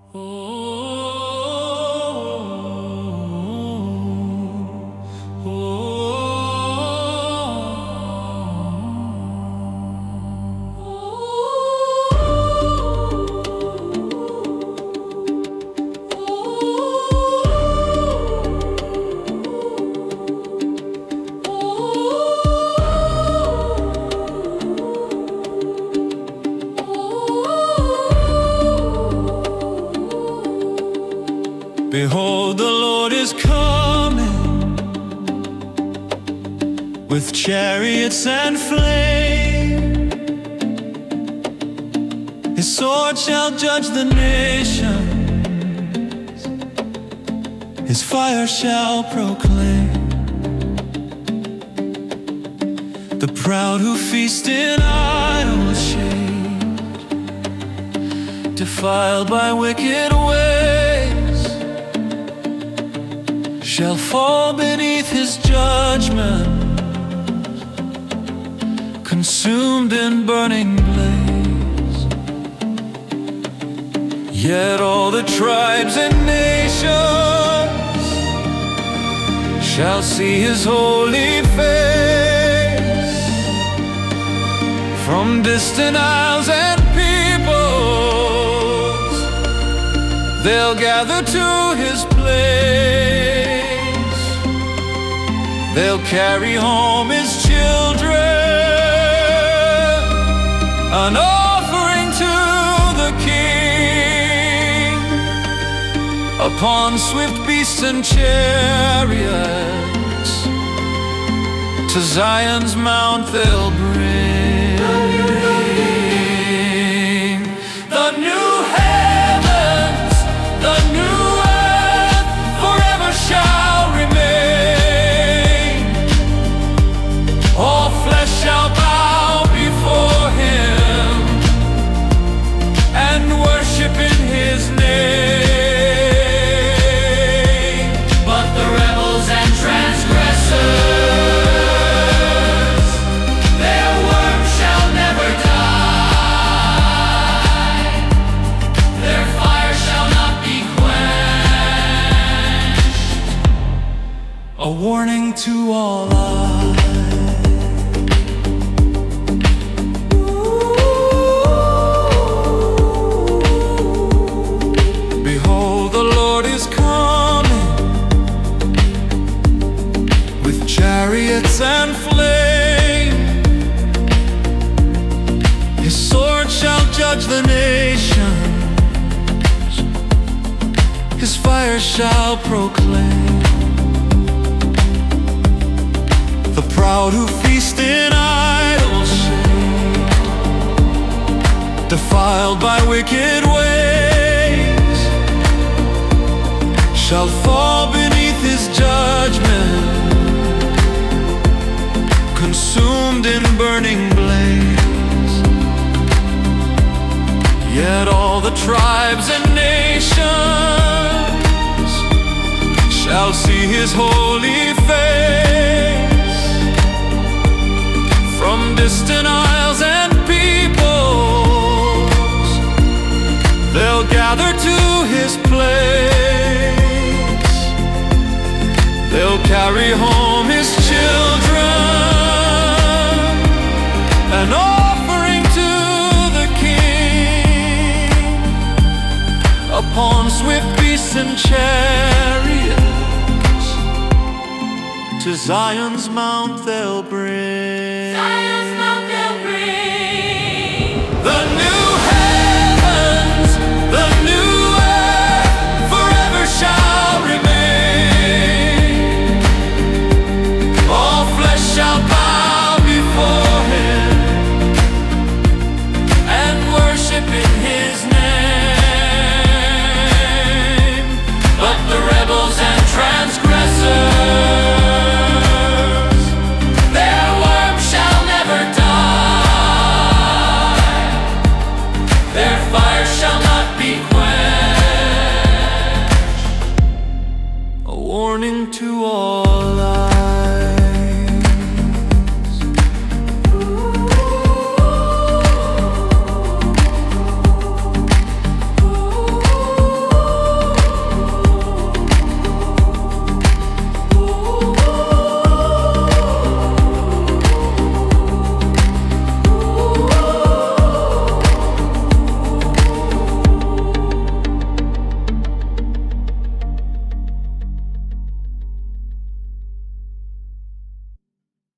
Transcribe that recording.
Behold, the Lord is coming with chariots and flame. His sword shall judge the nations, his fire shall proclaim. The proud who feast in idol shade, defiled by wicked ways, shall fall beneath his judgment, consumed in burning blaze. Yet all the tribes and nations shall see his holy face. From distant isles and peoples, they'll gather to his place. They'll carry home his children, an offering to the King. Upon swift beasts and chariots, to Zion's mount they'll bring the new heavens, the new earth, forever shall remain. All flesh shall bow before him and worship in his name. But the rebels and transgressors, their worm shall never die, their fire shall not be quenched. A warning to all eyes. Behold, the Lord is coming with chariots and flame. His sword shall judge the nations, his fire shall proclaim. The proud who feast in idol shade, defiled by wicked ways, shall fall beneath his judgment, consumed in burning blaze. Yet all the tribes and nations shall see his holy face. From distant isles and peoples, they'll gather to his place. They'll carry home his children, an offering to the King. Upon swift beasts and chariots, to Zion's mount they'll bring